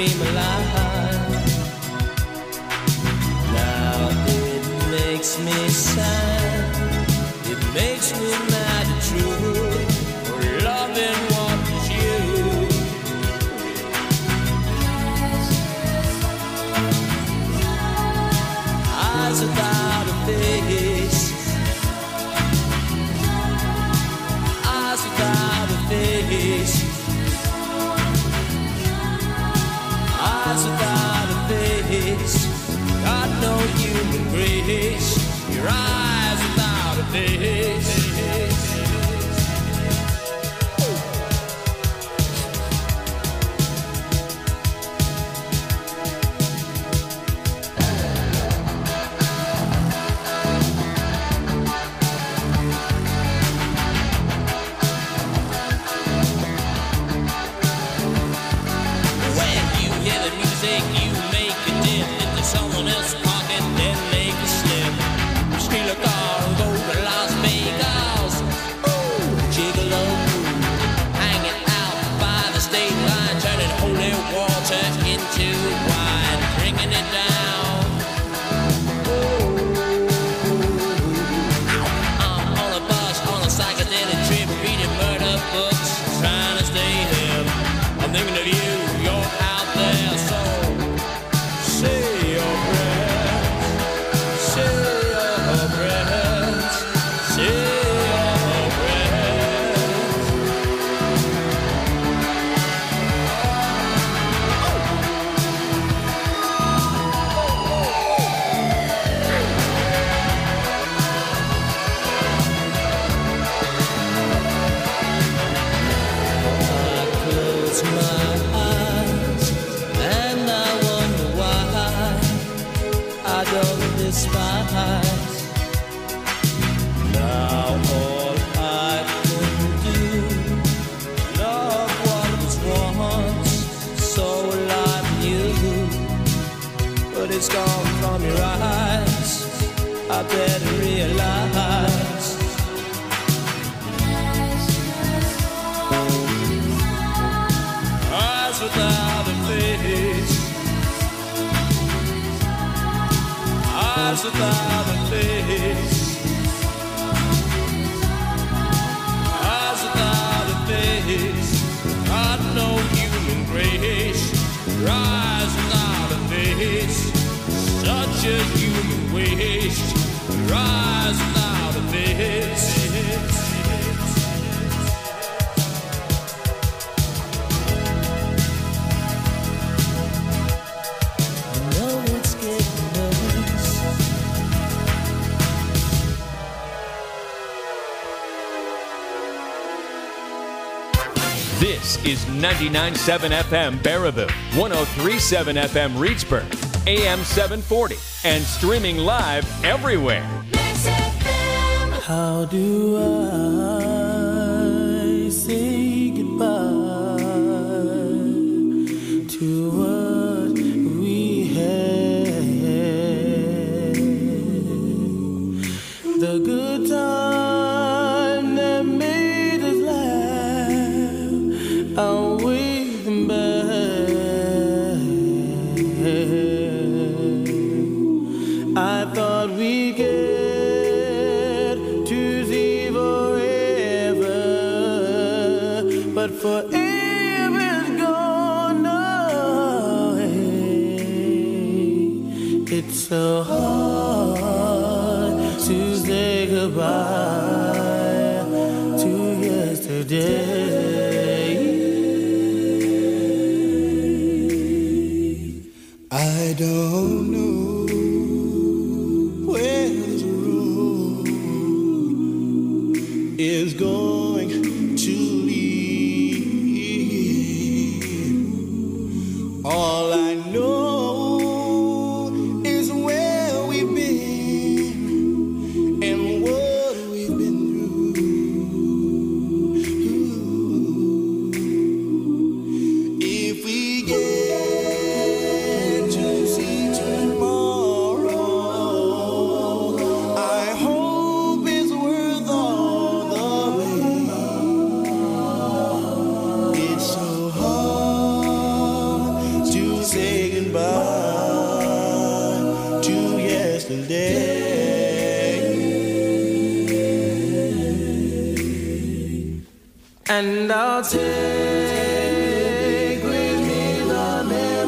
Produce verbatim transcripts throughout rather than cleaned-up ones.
dream alive. Now it makes me sad, it makes me mad and true, for loving what is you. Eyes without a face, eyes without a face, eyes without a face, got no human grace. Your eyes without a face. This is ninety-nine point seven F M Baraboo, one oh three point seven F M Reedsburg, A M seven forty, and streaming live everywhere. How do I say goodbye to what we had? The good time that made us laugh, I'll wait them back. I thought we'd get but forever's gone away. It's so hard to say goodbye to yesterday. I don't know where this road is going to lead. All I know is where we've been and what we've And I'll take with me the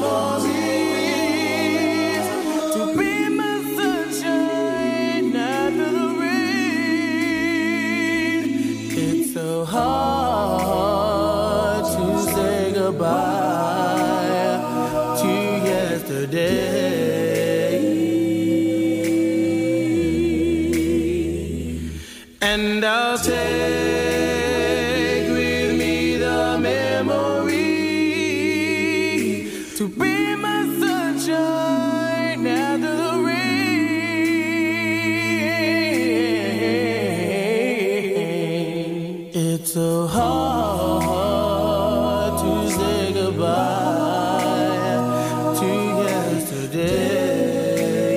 memories to be my sunshine after the rain. It's so hard to say goodbye to yesterday. And I'll take to be my sunshine after the rain. It's so hard to say goodbye to yesterday.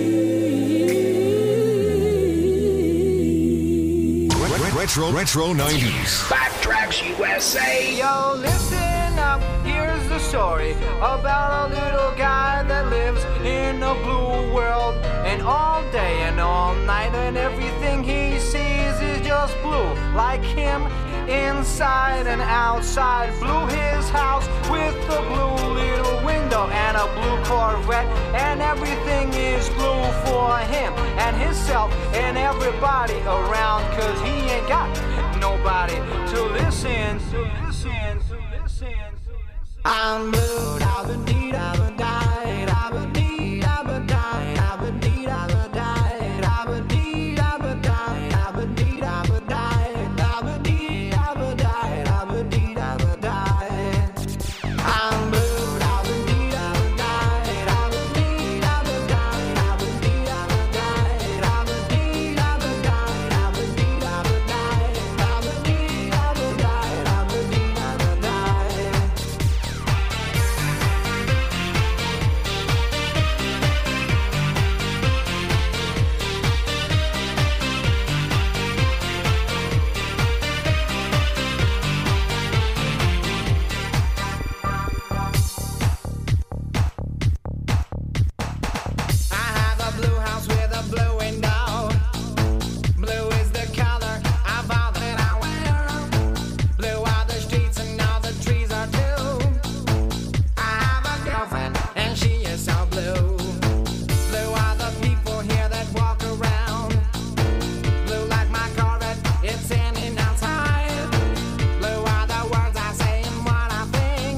Retro, retro nineties. Backtracks U S A. Yo, listen up, here's the story about a little guy that lives in a blue world. And all day and all night and everything he sees is just blue. Like him, inside and outside. Blue his house with a blue little window and a blue Corvette. And everything is blue for him and himself and everybody around. Cause he ain't got nobody to listen, to listen, to listen. I'm blue, I've been deed, I've been died, I've been deed, I've been died, I've been deed, I've been died, I've been deed, I've been died, I've been deed, I've been died, I've been deed, I've been died, I've been deed, I've been died. I'm blue, I've been deed, I've been died, I've been deed, I've been died, I've been deed, I've been died, I've been deed, I've been died, I've been deed, I've been died, I've been deed, I've been died, I've been deed, I've been died. I have a blue house with a blue window. Blue is the color of all that I wear. Blue are the streets and all the trees are too. I have a girlfriend and she is so blue. Blue are the people here that walk around. Blue like my Corvette, it's in and outside. Blue are the words I say and what I think.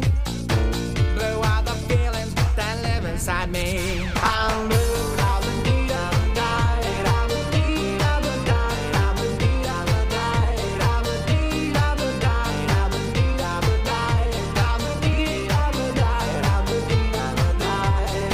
Blue are the feelings that live inside me. I'm blue. I've been deed, I've been died, I've been deed, I've been died, I've been deed, I've been died, I've been deed, I've been died, I've been deed, I've been died, I've been deed, I've been died, I've been deed, I've been died.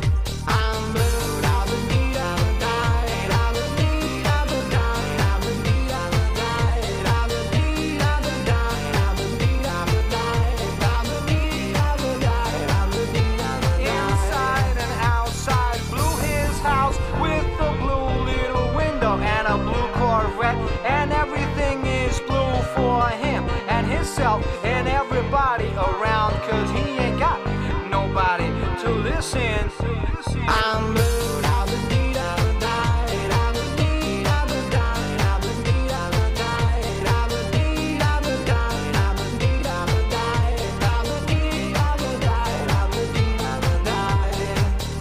I'm blue. I've been deed, I've been died, I've been deed, I've been died, I've been deed, I've been died, I've been deed, I've been died, I've been deed, I've been died, I've been deed, I've been died, I've been deed, I've been died. Inside and outside, blue his house with a blue little window and a blue Corvette. And everything is blue for him and himself and everybody around. Cause he ain't got nobody to listen, to listen. I'm blue. I've been deed, I've been died, I've been deed, I've been died, I've been deed, I've been died, I've been deed, I've been died, I've been deed, I've been died, I've been deed, I've been died, I've been deed, I've been died.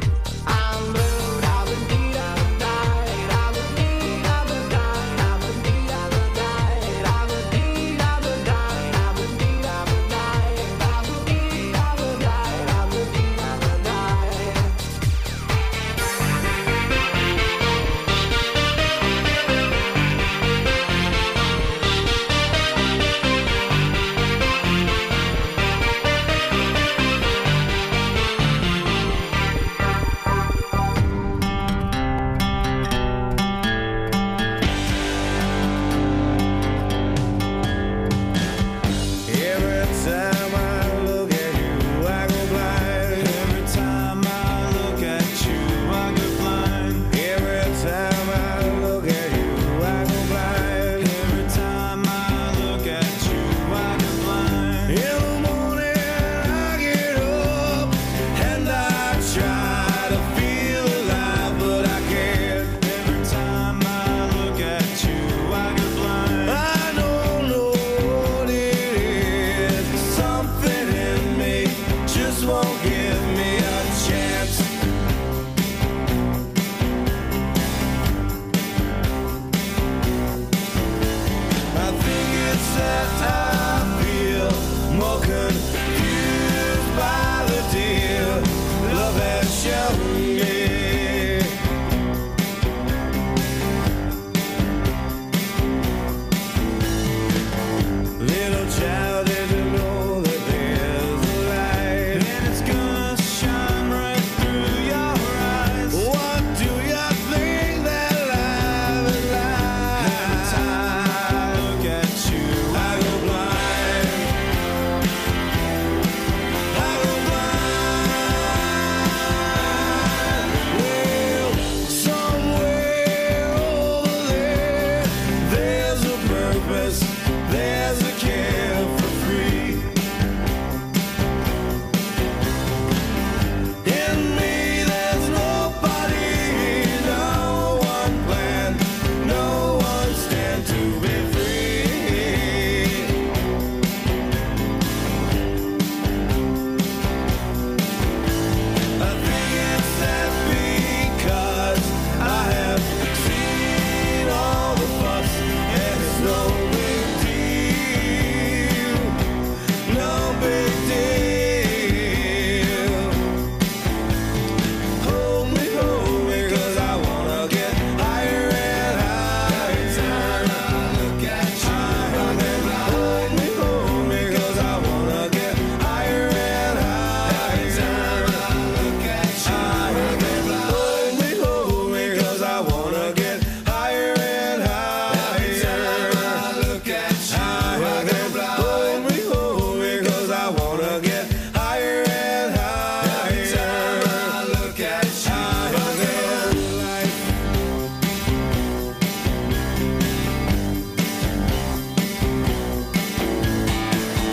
I'm blue. I've been deed, I've been died, I've been deed, I've been died, I've been deed, I've been died, I've been deed, I've been died, I've been deed, I've been died, I've been deed, I've been died, I've been deed, I've been died.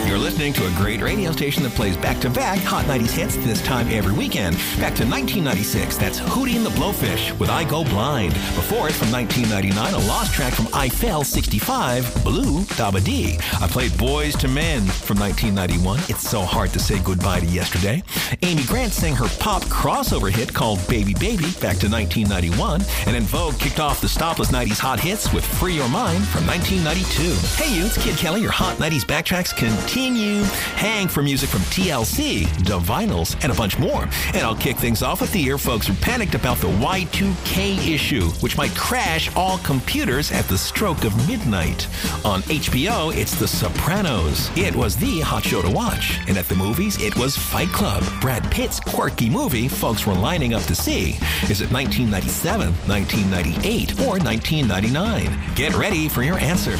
You're listening to a great radio station that plays back-to-back Hot nineties hits this time every weekend. Back to nineteen ninety-six, that's Hootie and the Blowfish with I Go Blind. Before it, from nineteen ninety-nine, a lost track from I Fell sixty-five, Blue Dabba Dee. I played Boys to Men from nineteen ninety-one, It's So Hard to Say Goodbye to Yesterday. Amy Grant sang her pop crossover hit called Baby Baby back to nineteen ninety-one. And then Vogue kicked off the Stopless nineties hot hits with Free Your Mind from nineteen ninety-two. Hey you, it's Kid Kelly. Your Hot nineties backtracks continue. Hang for music from T L C, The Vinyls, and a bunch more. And I'll kick things off with the year folks are panicked about the Y two K issue, which might crash all computers at the stroke of midnight. On H B O, it's The Sopranos. It was the hot show to watch. And at the movies, it was Fight Club, Brad Pitt's quirky movie folks were lining up to see. Is it nineteen ninety-seven, nineteen ninety-eight, or nineteen ninety-nine? Get ready for your answer.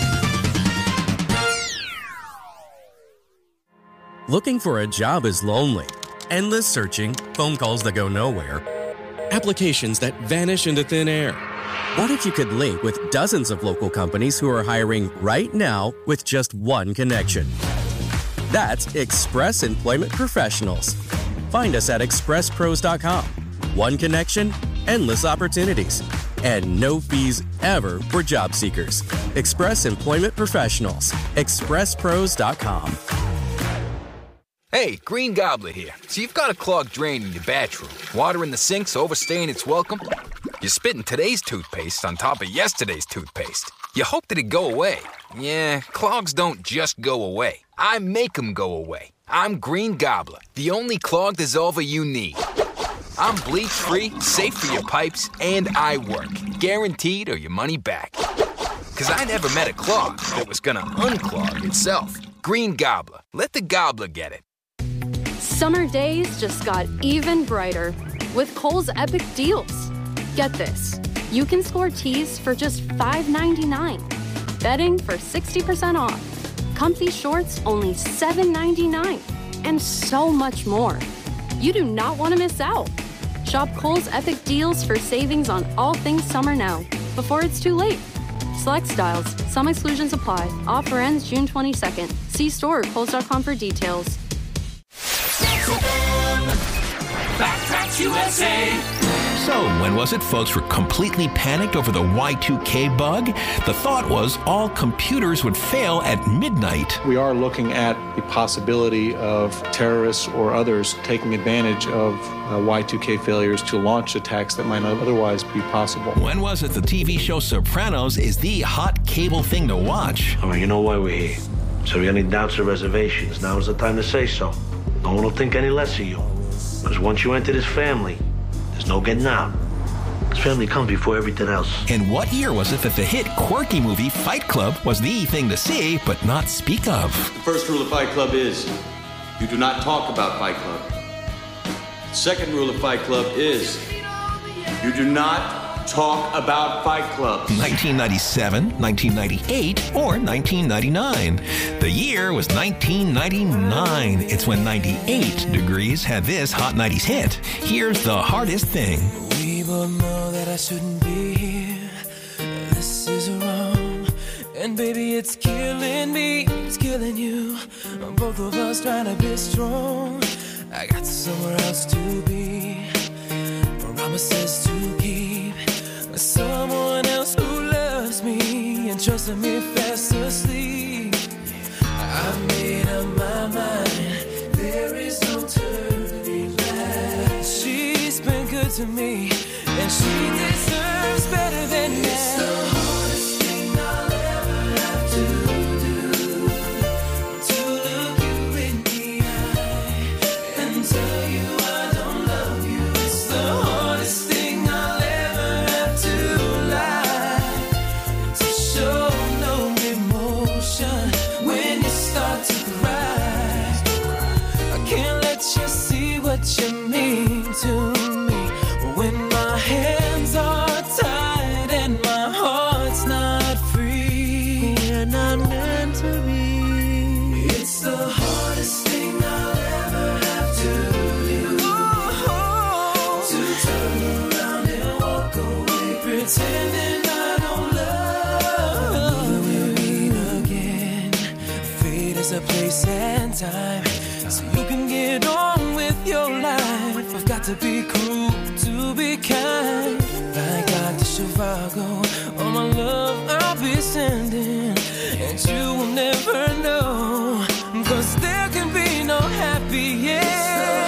Looking for a job is lonely. Endless searching, phone calls that go nowhere, applications that vanish into thin air. What if you could link with dozens of local companies who are hiring right now with just one connection? That's Express Employment Professionals. Find us at express pros dot com. One connection, endless opportunities, and no fees ever for job seekers. Express Employment Professionals. express pros dot com. Hey, Green Gobbler here. So you've got a clogged drain in your bathroom. Water in the sink's overstaying its welcome. You're spitting today's toothpaste on top of yesterday's toothpaste. You hope that it go away. Yeah, clogs don't just go away. I make them go away. I'm Green Gobbler, the only clog dissolver you need. I'm bleach-free, safe for your pipes, and I work. Guaranteed or your money back. Because I never met a clog that was gonna unclog itself. Green Gobbler. Let the gobbler get it. Summer days just got even brighter with Kohl's Epic Deals. Get this, you can score tees for just five ninety-nine, bedding for sixty percent off, comfy shorts only seven ninety-nine, and so much more. You do not want to miss out. Shop Kohl's Epic Deals for savings on all things summer now, before it's too late. Select styles, some exclusions apply. Offer ends June twenty-second. See store or kohls dot com for details. Backtracks U S A. So, when was it folks were completely panicked over the Y two K bug? The thought was all computers would fail at midnight. We are looking at the possibility of terrorists or others taking advantage of uh, Y two K failures to launch attacks that might not otherwise be possible. When was it the T V show Sopranos is the hot cable thing to watch? All right, you know why we're here. So if you got any doubts or reservations, now is the time to say so. No one will think any less of you. Because once you enter this family, there's no getting out. This family comes before everything else. And what year was it that the hit quirky movie Fight Club was the thing to see but not speak of? The first rule of Fight Club is you do not talk about Fight Club. The second rule of Fight Club is you do not talk about Fight Club. nineteen ninety-seven, nineteen ninety-eight, or nineteen ninety-nine. The year was nineteen ninety-nine. It's when ninety-eight Degrees had this Hot nineties hit. Here's The Hardest Thing. We both know that I shouldn't be here. This is wrong. And baby, it's killing me. It's killing you. Both of us trying to be strong. I got somewhere else to be. Promises to keep. Someone else who loves me and trusted me fast asleep. I made up my mind. There is no turning back. She's been good to me, and she deserves better than that. It's the hardest thing I'll ever have to do, to look you in the eye and tell you I don't love you. It's the hardest thing I'll ever have to lie, to show no emotion when you start to cry. I can't let you see what you mean to me when my hands are tied and my heart's not free. We're not meant to be. It's the hardest thing I'll ever have to do, oh, to turn around and walk away, pretending I don't love you. We'll meet again. Fate is a place sad time, so you can get on with your life. I've got to be cruel to be kind. Like God to Chicago, all my love I'll be sending, and you will never know, 'cause there can be no happy ending.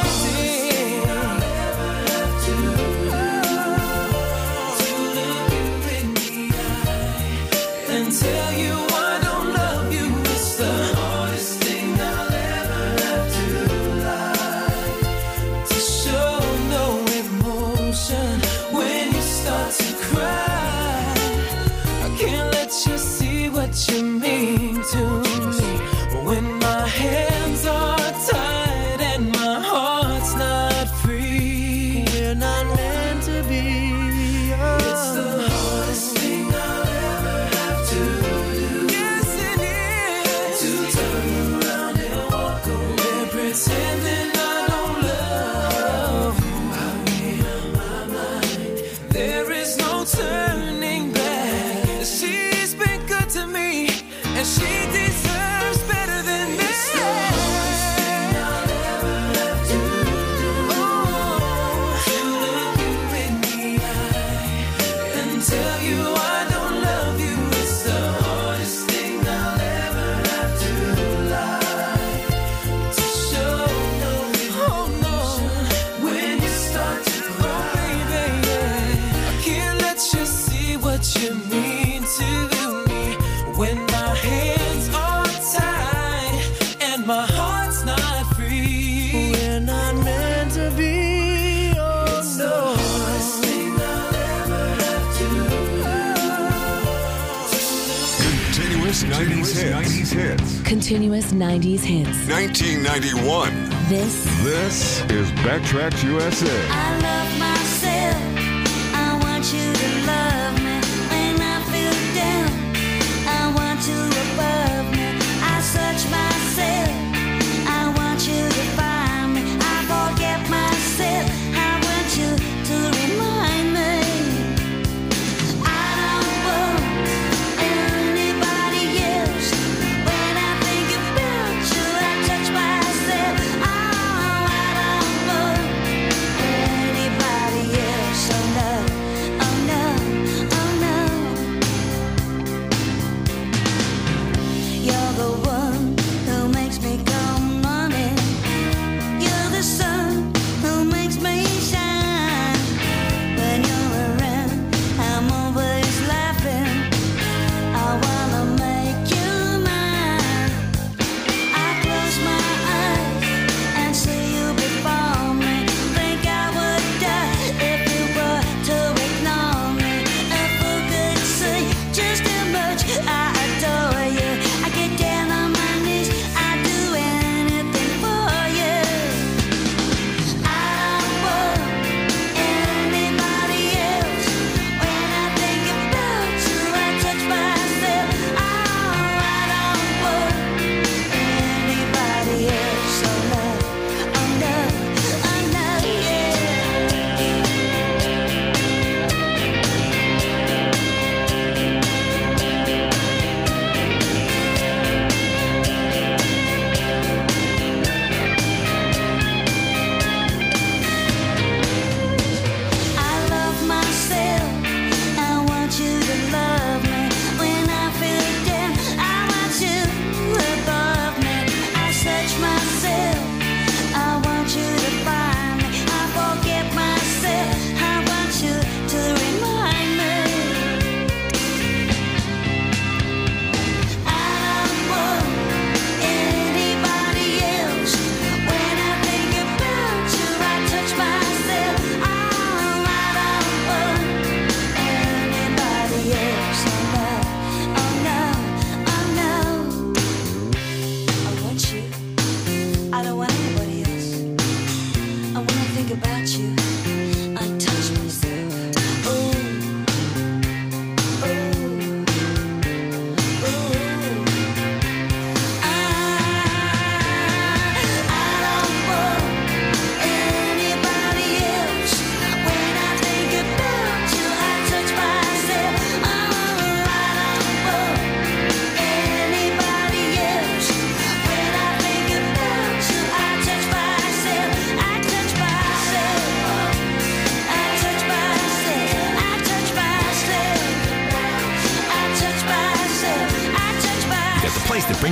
Tell you I don't love you, it's the hardest thing I'll ever have to lie. To show no emotion when you start to cry. I can't let you see what you mean to me when my hands are tied and my heart's not free. We're not meant to be. Oh. It's the hardest thing I'll ever have to do. Yes, it is. To turn around and walk away, pretending I don't love you. I've made up my mind. There is no turning back. She's been good to me, and she deserves better than this. It's the hardest thing I'll ever have to do. Oh, to look you in the eye and tell you I don't love you. It's the hardest thing I'll ever have to lie. To show no emotion when you start to cry, baby. I can't let you see what you mean to me when my hands are tied and my heart's not free. We're not meant to be. Oh, it's no. The hardest thing I'll ever have to Continuous nineties hits. Continuous nineties hits. nineteen ninety-one. This This is Backtracks U S A. I love myself. I want you to love me when I feel down. I want you above me. I search myself. I want you to find me. I forget myself. I want you to remind me. I don't want anybody else. When I think about you, I touch myself. Oh, I don't want anybody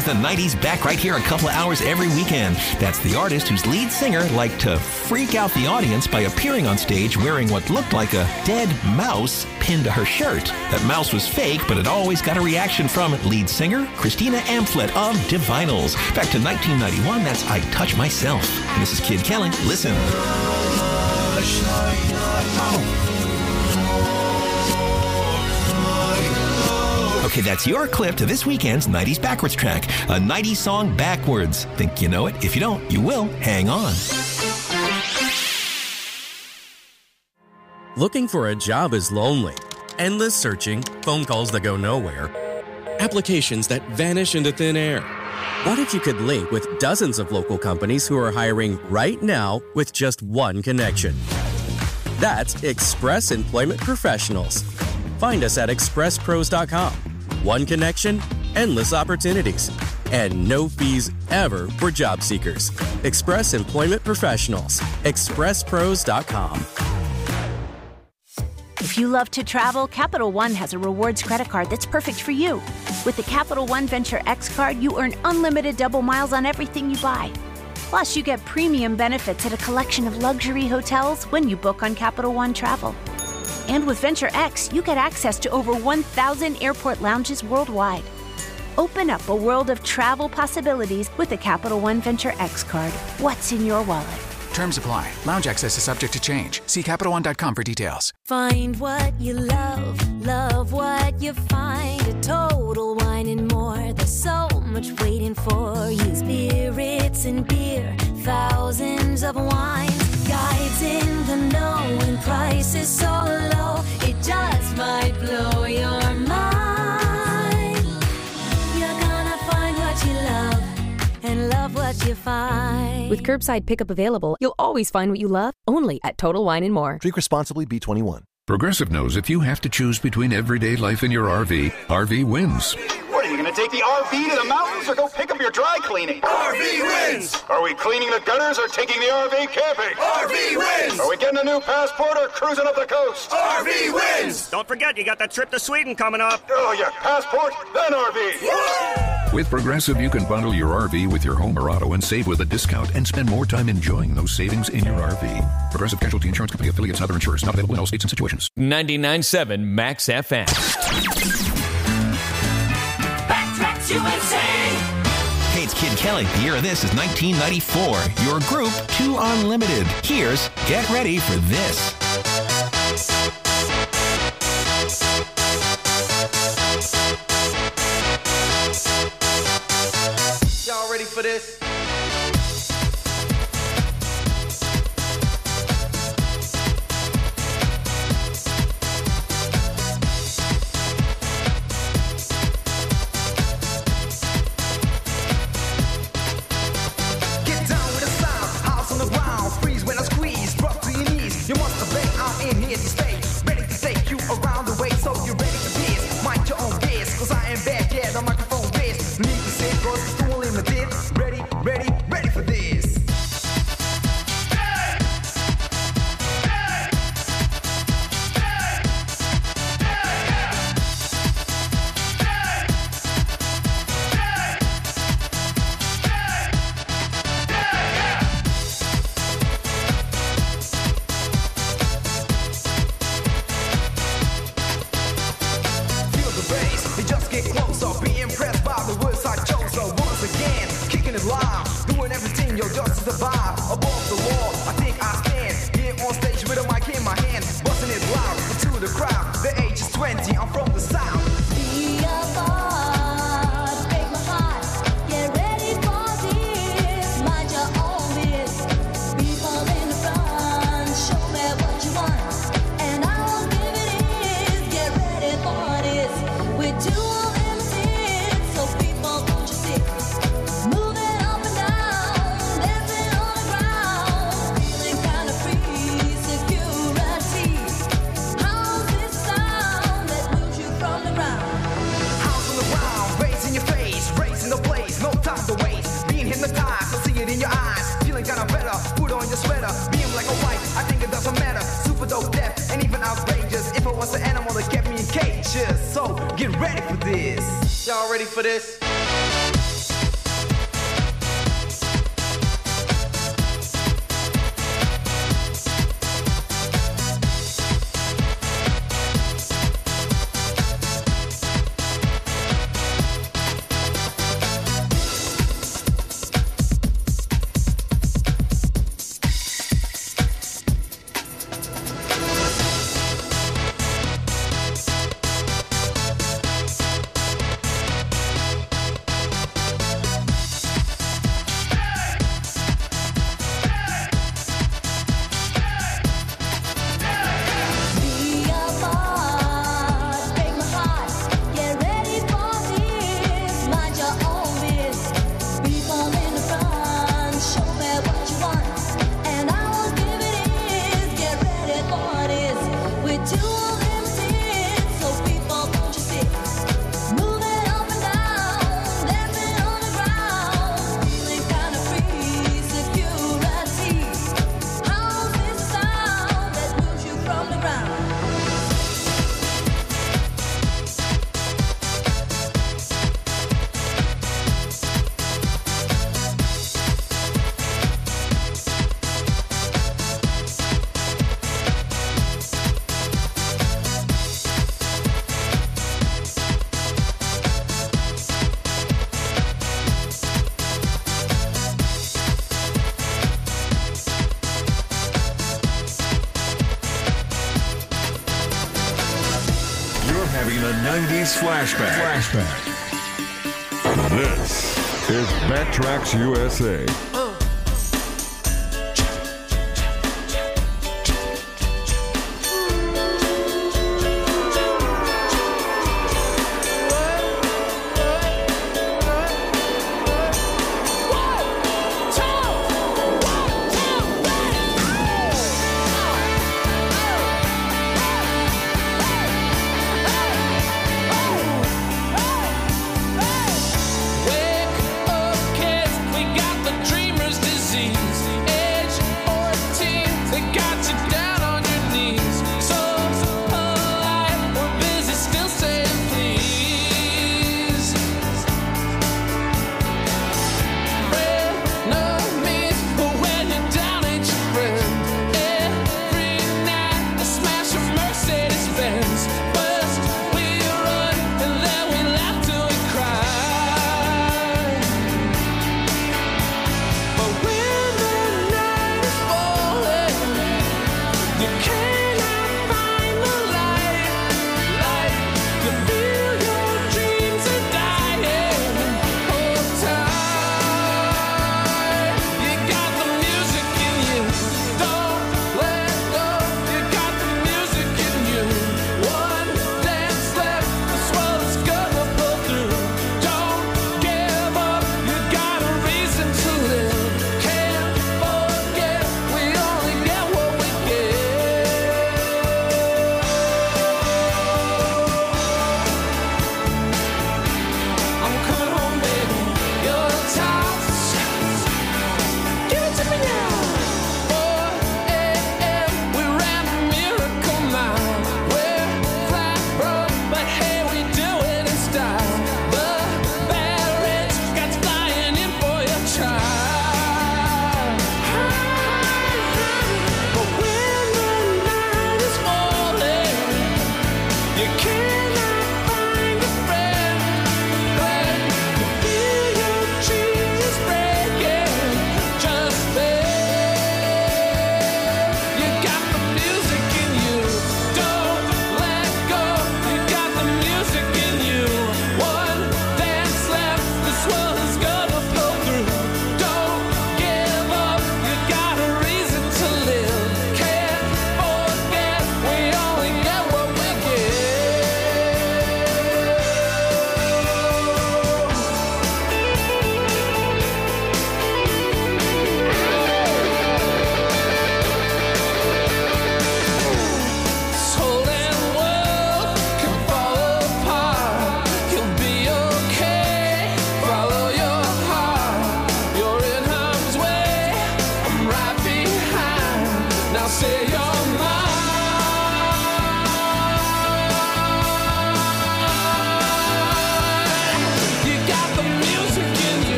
brings the nineties back right here a couple of hours every weekend. That's the artist whose lead singer liked to freak out the audience by appearing on stage wearing what looked like a dead mouse pinned to her shirt. That mouse was fake, but it always got a reaction from lead singer Christina Amphlett of Divinals. Back to nineteen ninety-one, that's I Touch Myself. And this is Kid Kelly. Listen. Okay, that's your clip to this weekend's nineties Backwards track. A nineties song backwards. Think you know it? If you don't, you will. Hang on. Looking for a job is lonely. Endless searching, phone calls that go nowhere, applications that vanish into thin air. What if you could link with dozens of local companies who are hiring right now with just one connection? That's Express Employment Professionals. Find us at express pros dot com. One connection, endless opportunities, and no fees ever for job seekers. Express Employment Professionals. express pros dot com. If you love to travel, Capital One has a rewards credit card that's perfect for you. With the Capital One Venture X card, you earn unlimited double miles on everything you buy. Plus, you get premium benefits at a collection of luxury hotels when you book on Capital One Travel. And with Venture X, you get access to over one thousand airport lounges worldwide. Open up a world of travel possibilities with the Capital One Venture X card. What's in your wallet? Terms apply. Lounge access is subject to change. See Capital One dot com for details. Find what you love, love what you find. A Total Wine and More. There's so much waiting for you. Spirits and beer, thousands of wines. Guides in the know and prices so low. It just might blow your mind. You're gonna find what you love and love what you find. With curbside pickup available, you'll always find what you love, only at Total Wine and More. Drink responsibly. B twenty-one. Progressive knows if you have to choose between everyday life and your R V, R V wins. What, are you going to take the R V to the mountains or go pick up your dry cleaning? R V wins! Are we cleaning the gutters or taking the R V camping? R V wins! Are we getting a new passport or cruising up the coast? R V wins! Don't forget, you got that trip to Sweden coming up. Oh, yeah, passport, then R V. Woo! With Progressive, you can bundle your R V with your home or auto and save with a discount and spend more time enjoying those savings in your R V. Progressive Casualty Insurance Company affiliates and other insurers. Not available in all states and situations. ninety-nine point seven Max F M. Backtracks U S A. Hey, it's Kid Kelly. The year of this is nineteen ninety-four. Your group, Two Unlimited. Here's Get Ready for This. Y'all ready for this? Get down with the sound, house on the ground, freeze when I squeeze, drop to your knees. You must obey, I'm in here to stay, ready to take you around the way, so you're ready for this. Mind your own biz, cause I am back, yeah, the microphone biz. Need to say, cause it's too limited. Ready, ready, ready for this. Feel the bass, it just get closer. Be impressed by the words I chose. So once again, kicking it live, doing everything, yo, just to survive. Above the law, I think I stand here on stage with a mic in my hand, busting it loud into the crowd. The age is twenty, I'm from the south. Be a boss, break my heart. Get ready for this. Mind your own biz. People in the front, show me what you want, and I'll give it is. Get ready for this. We're too limited, so people don't you see? Moving up and down, dancing on the ground, feeling kind of free. Security, how's this sound that moves you from the ground? House on the ground, bass in your face, race in the place, no time to waste. Being hypnotized, I see it in your eyes. Feeling kinda better, put on your sweater. Being like a white, I think it doesn't matter. Super dope, deaf, and even outrageous. If it was an animal that kept me in cages. So, get ready for this. Y'all ready for this? nineties flashback. Flashback. This is Backtracks U S A.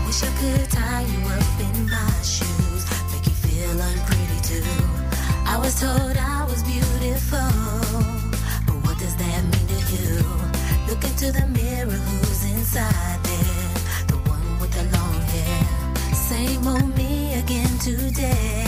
wish I could tie you up in my shoes, make you feel unpretty too. I was told I was beautiful, but what does that mean to you? Look into the mirror, who's inside there? The one with the long hair. Same old me again today.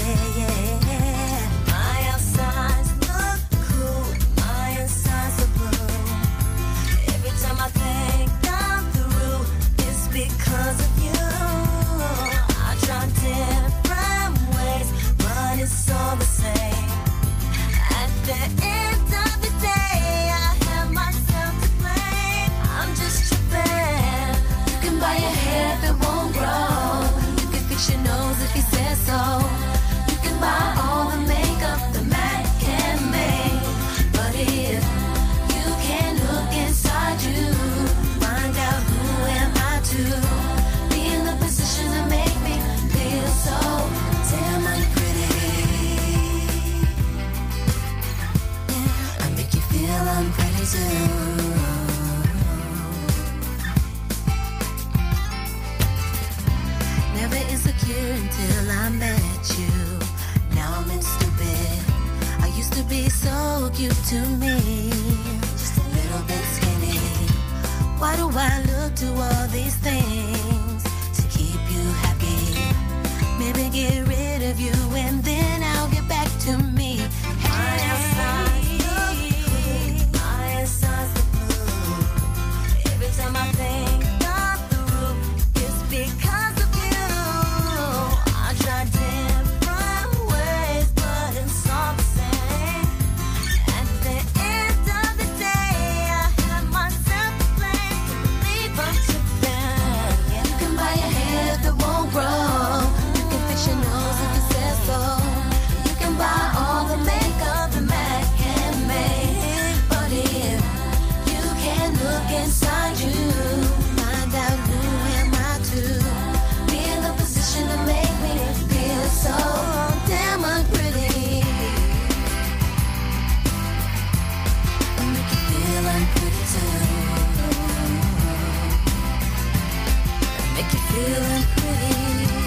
My outsides look cool, my insides are blue. Every time I think I'm through, it's because of you. I try different ways, but it's all the same. At the end of the day, I have myself to blame. I'm just tripping. You can buy a hair that won't grow. You can fix your nose if you say so. You can buy all the makeup the Mac can make. But if you can't look inside you, find out who am I to be in the position to make me feel so damn unpretty. Yeah, I make you feel unpretty too. Never insecure until I met you. Now I'm in stupid. I used to be so cute to me, just a little bit skinny. Why do I look to all these things to keep you happy? Maybe get rid of you and then I'll get back to me. My outside's blue, my inside's the blue. Every time I think I'm through, it's because of you. I try different ways, but it's all the same. At the end of the day, I have myself to blame. Leave up to them. You can buy a hair that won't grow. You can fix your nose if you say so. You can buy all the makeup the Mac can make. But if you can't look inside you, find out who am I to be in the position to make me feel so damn unpretty. I make you feel unpretty too. I make you feel unpretty.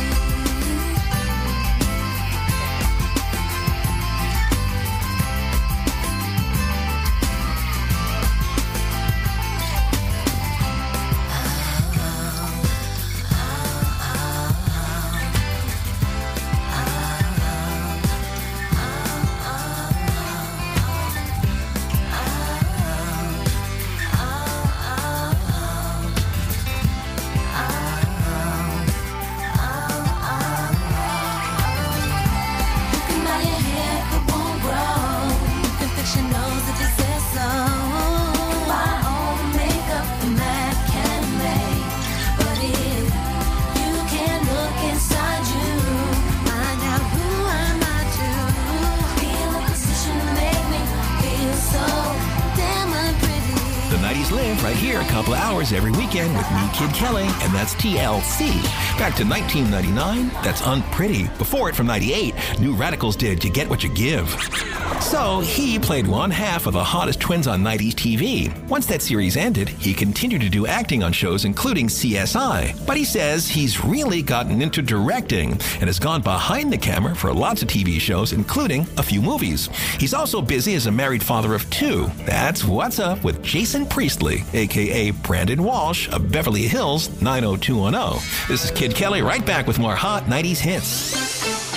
Live right here a couple of hours every weekend with me, Kid Kelly, and that's T L C. Back to nineteen ninety-nine, that's Unpretty. Before it, from ninety-eight, New Radicals did You Get What You Give. So he played one half of the hottest twins on nineties T V. Once that series ended, he continued to do acting on shows including C S I. But he says he's really gotten into directing and has gone behind the camera for lots of T V shows, including a few movies. He's also busy as a married father of two. That's What's Up with Jason Priestley, a k a. Brandon Walsh of Beverly Hills nine oh two one oh. This is Kid Kelly, right back with more hot nineties hits.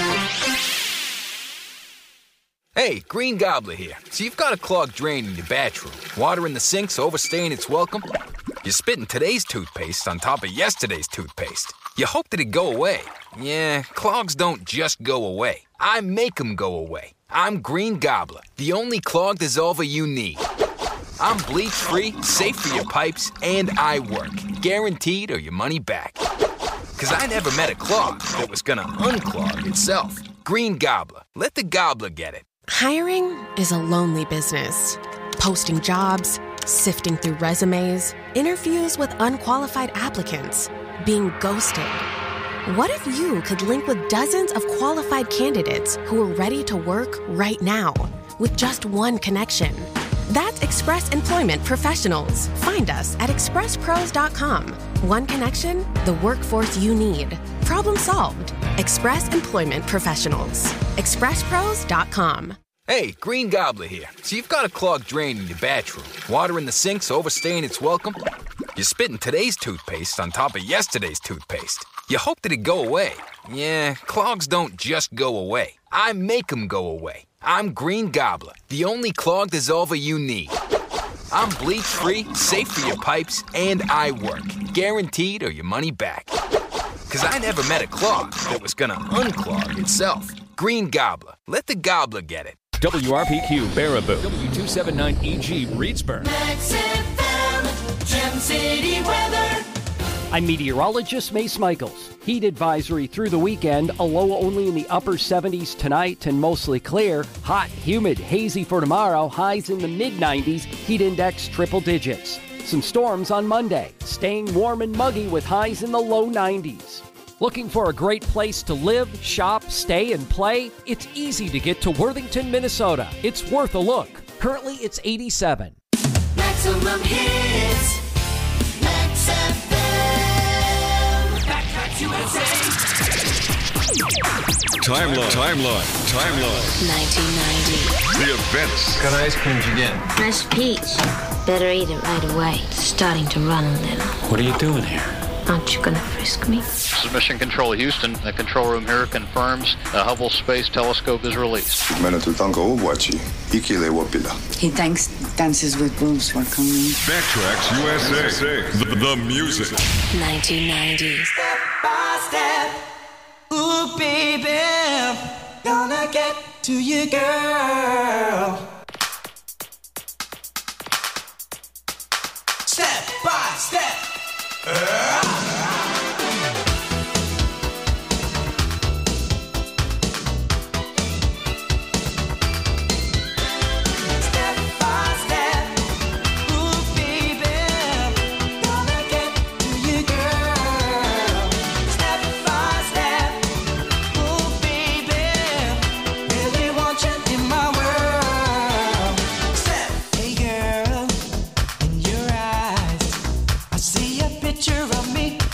Hey, Green Gobbler here. So you've got a clogged drain in your bathroom, water in the sinks overstaying its welcome. You're spitting today's toothpaste on top of yesterday's toothpaste. You hope that it'd go away. Yeah, clogs don't just go away. I make them go away. I'm Green Gobbler, the only clog dissolver you need. I'm bleach-free, safe for your pipes, and I work. Guaranteed or your money back. Because I never met a clog that was gonna unclog itself. Green Gobbler. Let the gobbler get it. Hiring is a lonely business. Posting jobs, sifting through resumes, interviews with unqualified applicants, being ghosted. What if you could link with dozens of qualified candidates who are ready to work right now with just one connection? That's Express Employment Professionals. Find us at express pros dot com. One connection, the workforce you need. Problem solved. Express Employment Professionals. express pros dot com. Hey, Green Gobbler here. So you've got a clogged drain in your bathroom. Water in the sinks overstaying its welcome. You're spitting today's toothpaste on top of yesterday's toothpaste. You hope that it'd go away. Yeah, clogs don't just go away. I make them go away. I'm Green Gobbler, the only clog dissolver you need. I'm bleach-free, safe for your pipes, and I work. Guaranteed or your money back. Because I never met a clog that was gonna unclog itself. Green Gobbler. Let the gobbler get it. W R P Q Baraboo. W two seventy-nine E G Reedsburg. Max F M, Gem City weather. I'm meteorologist Mace Michaels. Heat advisory through the weekend, a low only in the upper seventies tonight and mostly clear. Hot, humid, hazy for tomorrow, highs in the mid nineties, heat index triple digits. Some storms on Monday, staying warm and muggy with highs in the low nineties. Looking for a great place to live, shop, stay, and play? It's easy to get to Worthington, Minnesota. It's worth a look. Currently, it's eighty-seven. Maximum hits. Max F M. Backtracks U S A. Timeline. Timeline. Timeline. nineteen ninety. The events. Got ice cream again. Fresh peach. Better eat it right away. It's starting to run a little. What are you doing here? Aren't you gonna frisk me? This is Mission Control Houston. The control room here confirms the Hubble Space Telescope is released. He thinks dances with wolves were coming. Backtracks U S A. The, the music. nineteen ninety. Step by step. Ooh, baby. Gonna get to you, girl. Step by step. Step by step, ooh baby, gonna get to you, girl. Step by step, ooh baby, really want you in my world. Step, hey girl, in your eyes, I see a picture of me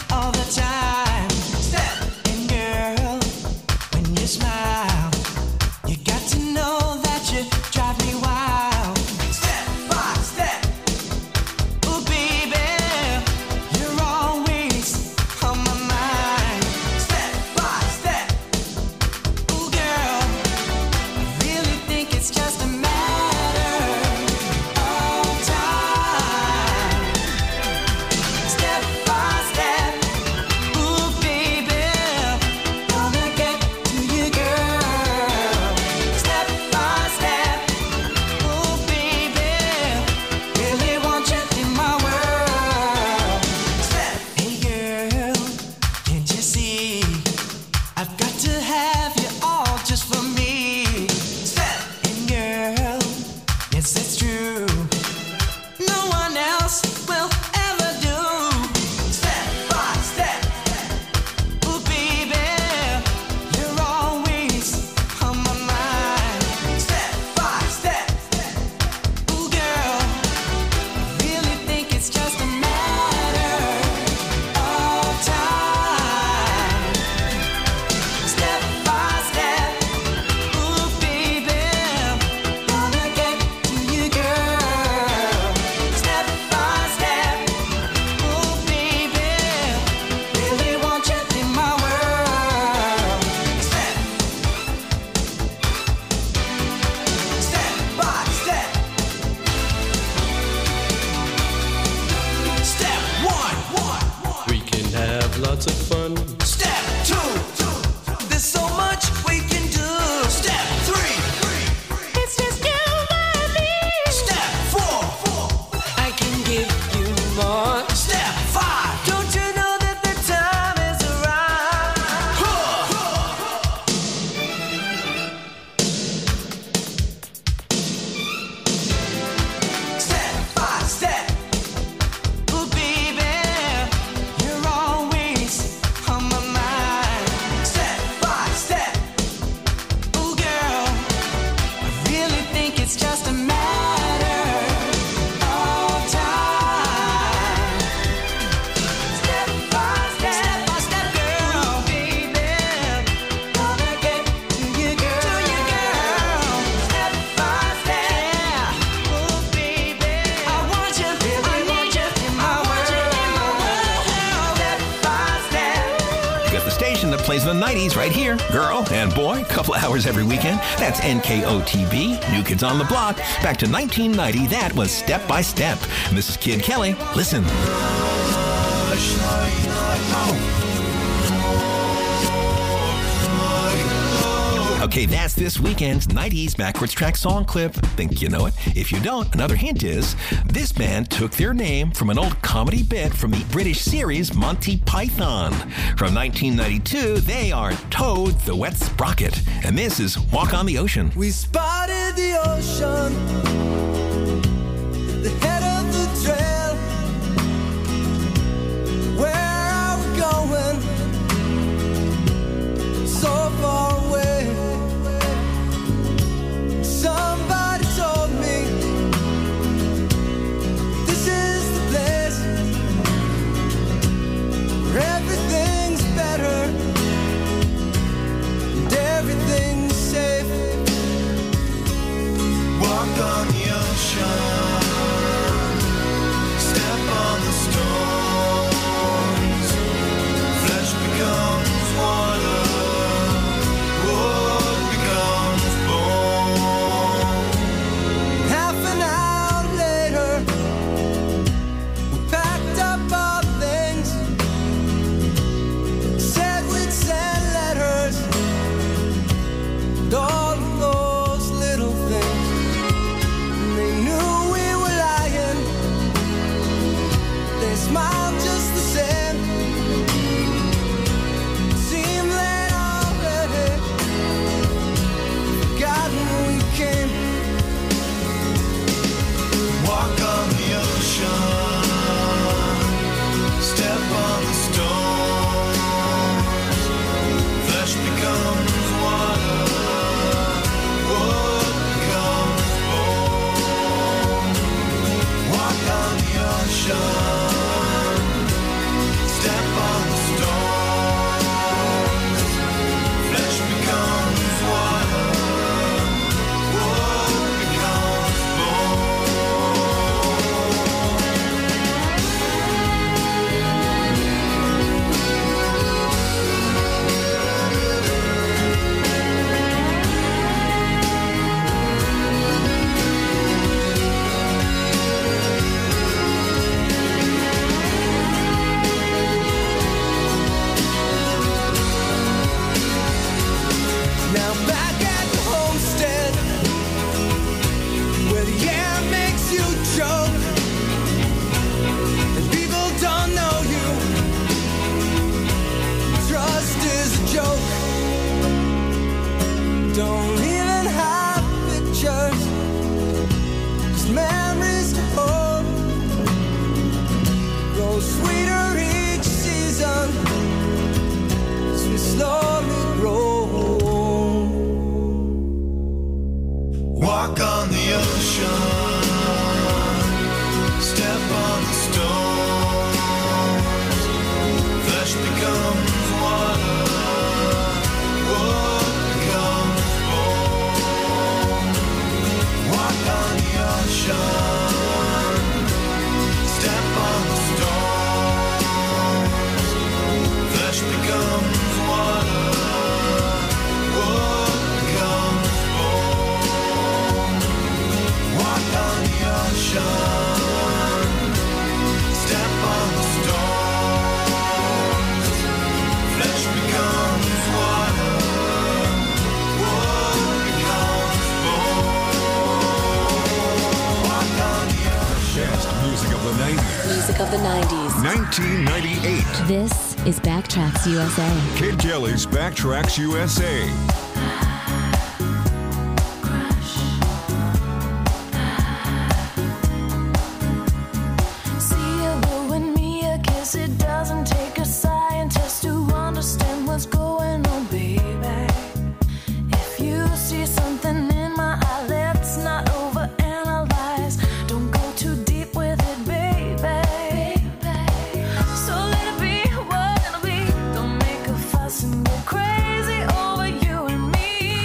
station that plays the nineties right here. Girl and boy, couple hours every weekend. That's N K O T B, New Kids on the Block. Back to nineteen ninety, that was Step by Step. And this is Kid Kelly. Listen. Okay, that's this weekend's nineties backwards track song clip. Think you know it? If you don't, another hint is this band took their name from an old comedy bit from the British series Monty Python. From nineteen ninety-two, they are Toad the Wet Sprocket. And this is Walk on the Ocean. We spotted the ocean, the head of the trail. Where are we going? So far away. Somebody told me this is the place where everything's better and everything's safe. Walk on the ocean, step on the stones, flesh becomes water. nineteen ninety-eight. This is Backtracks U S A. Kid Kelly's Backtracks U S A. Crazy over you and me.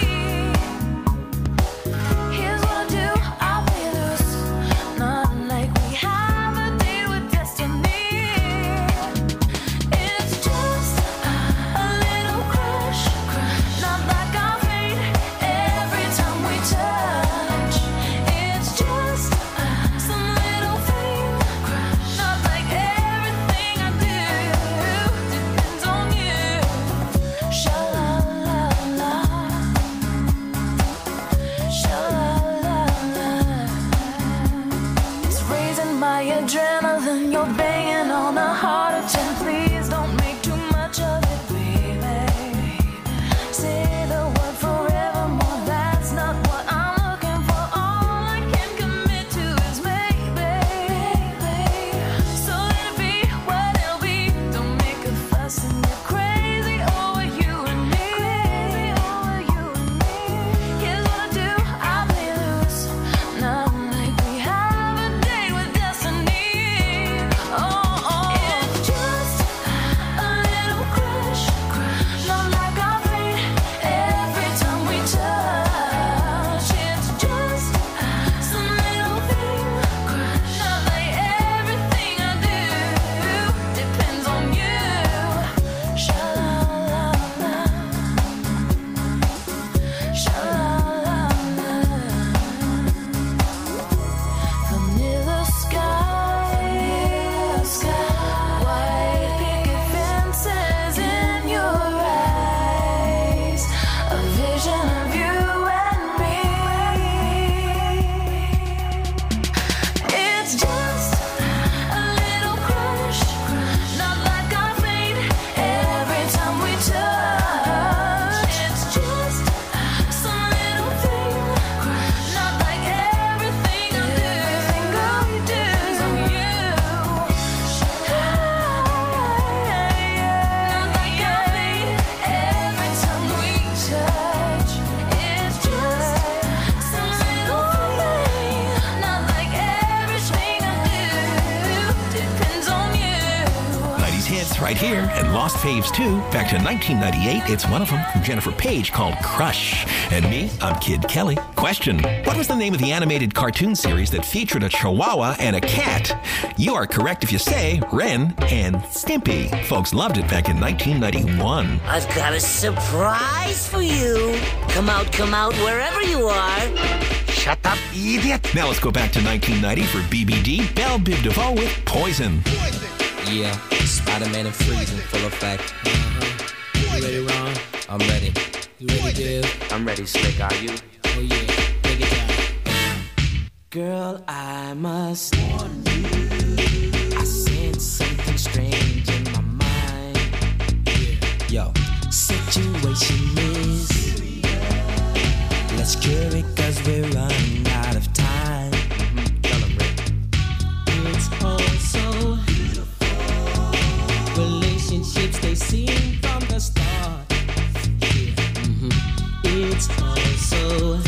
here, and Lost Faves too. Back to nineteen ninety-eight, it's one of them from Jennifer Page called Crush. And me, I'm Kid Kelly. Question: what was the name of the animated cartoon series that featured a chihuahua and a cat? You are correct if you say Ren and Stimpy. Folks loved it back in nineteen ninety-one. I've got a surprise for you. Come out, come out, wherever you are. Shut up, idiot. Now let's go back to nineteen ninety for B B D, Belle Biv DeVoe with Poison. Yeah, Spider-Man and freezing, full effect. Uh-huh. You ready, Ron? I'm ready. You ready, Div? I'm ready, Slick, are you? Oh yeah, take it down. Girl, I must warn you, I sense something strange in my mind. Yeah. Yo, situation is, let's cure it cause we're running out of time. Mm-hmm. Tell him, Rick. It's all so beautiful. Relationships, they seem from the start. Yeah. Mm-hmm. It's all so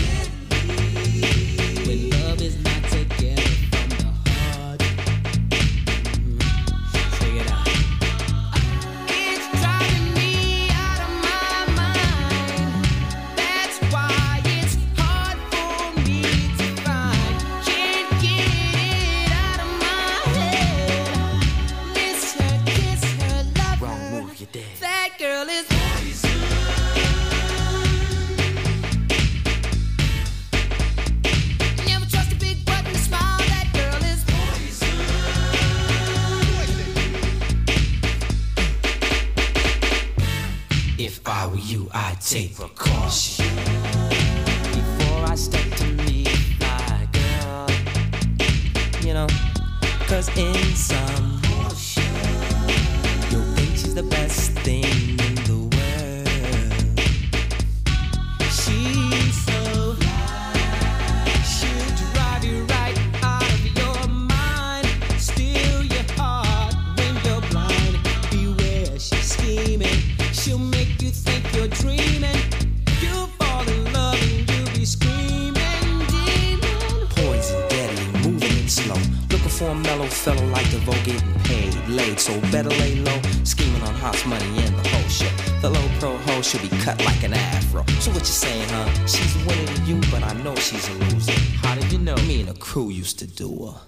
when love is not together from the heart. Mm-hmm. Check it out. It's driving me out of my mind. That's why it's hard for me to find. Can't get it out of my head. Miss her, kiss her, love Wrong her. move, you're dead. That girl is never trust a big button to smile. That girl is if I were you, I'd take precaution before I step to meet my girl. You know, cause in some you'll think she's the best thing in the world. She's so she'll drive you right out of your mind, steal your heart when you're blind. Beware, she's scheming. She'll make you think you're dreaming. You'll fall in love and you'll be screaming, demon. Poison, deadly, moving it slow. Looking for a mellow fellow like DeVoe, getting paid, laid, so better lay low. Scheming on Hot's money and the whole show. The low pro hoe should be cut like an afro. So what you saying, huh? She's winning to you, but I know she's a loser. How did you know? Me and the crew used to do her.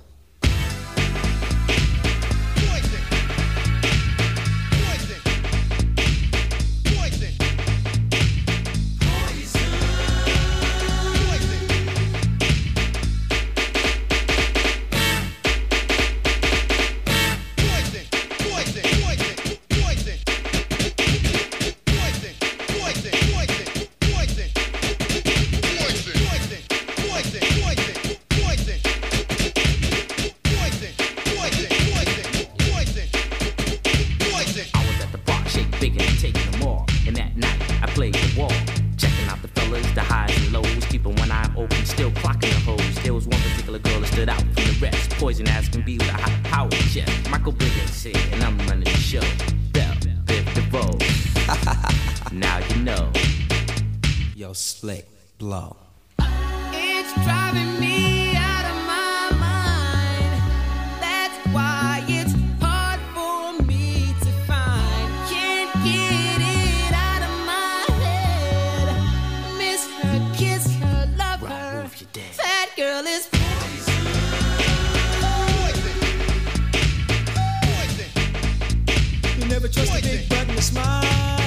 Slick blow. It's driving me out of my mind. That's why it's hard for me to find. Can't get it out of my head. Miss her, kiss her, love her. That girl is poison. You never trust a big button to smile.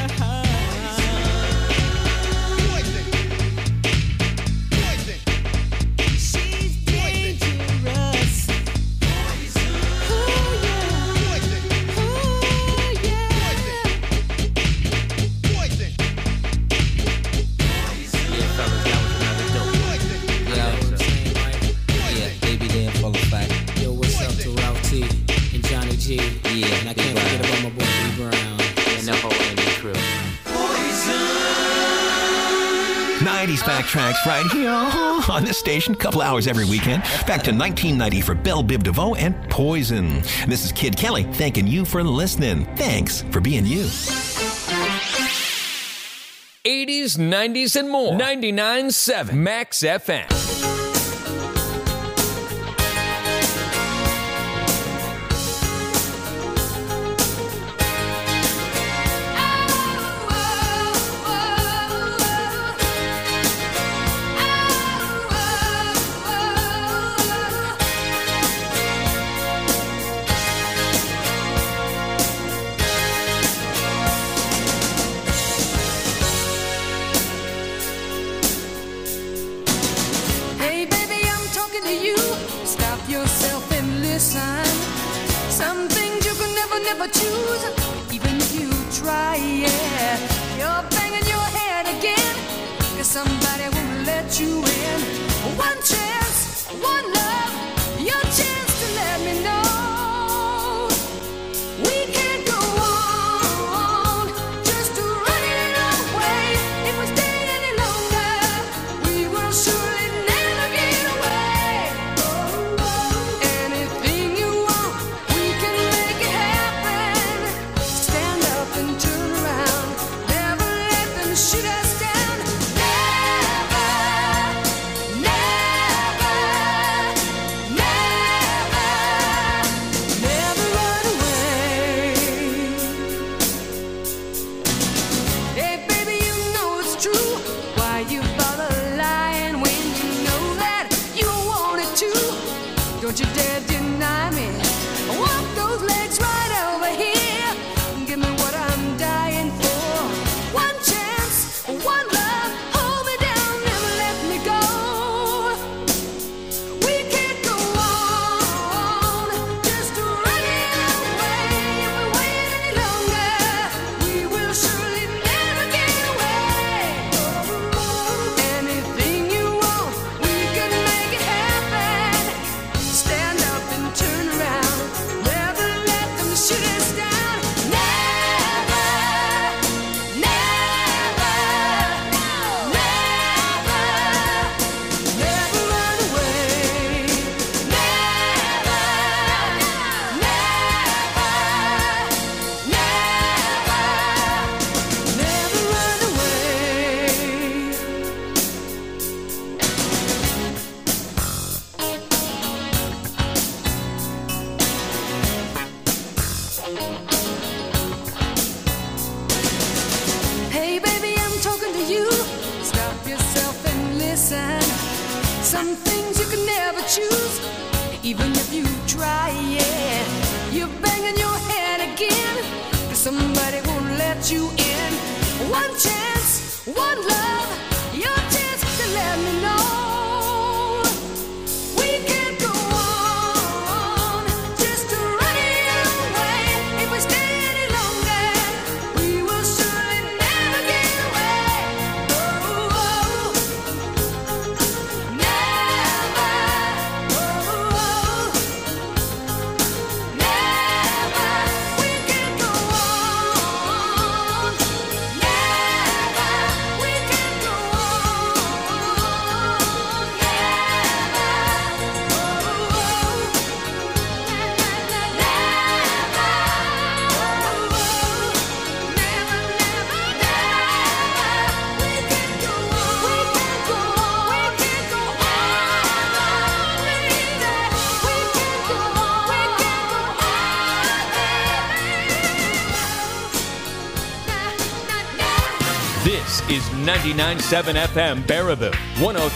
nineties backtracks right here on this station, couple hours every weekend. Back to nineteen ninety for Belle Biv DeVoe and Poison. This is Kid Kelly thanking you for listening. Thanks for being you. eighties, nineties, and more. ninety-nine point seven Max F M. listen. Some things you can never, never choose, even if you try, yeah. You're banging your head again, cause somebody won't let you in. One chance, one love, your chance to let me know. We can't go on, just to run it away. If we stay any longer, we will surely never get away. Anything you want, we can make it happen. Stand up and turn around, never let them shoot us down. Never, never, never, never run away. Hey baby, you know it's true. Why you bother lying when you know that you wanted to? Don't you dare deny me. Walk those legs right over here. Give me what I'm dying for. One chance, one love. Hold me down, never let me go. We can't go on, just to run it away. If we wait any longer, we will surely never get away. Anything you want, we can make it happen. Stand up and turn around, never let them shoot us down. Never, never, never, never run away. Never, never, never, never run away. Hey baby, I'm talking to you. Stop yourself and listen. Some things you can never choose, even if you try, yeah. You're banging your head again, cause somebody won't let you in. One chance, one love, your chance to let me know. We can't go on, just to run it away. If we stay any longer, we will surely never get away. Oh, oh, never, oh, oh, never. We can't go on, never. We can't go This is ninety-nine point seven F M Baraboo, one oh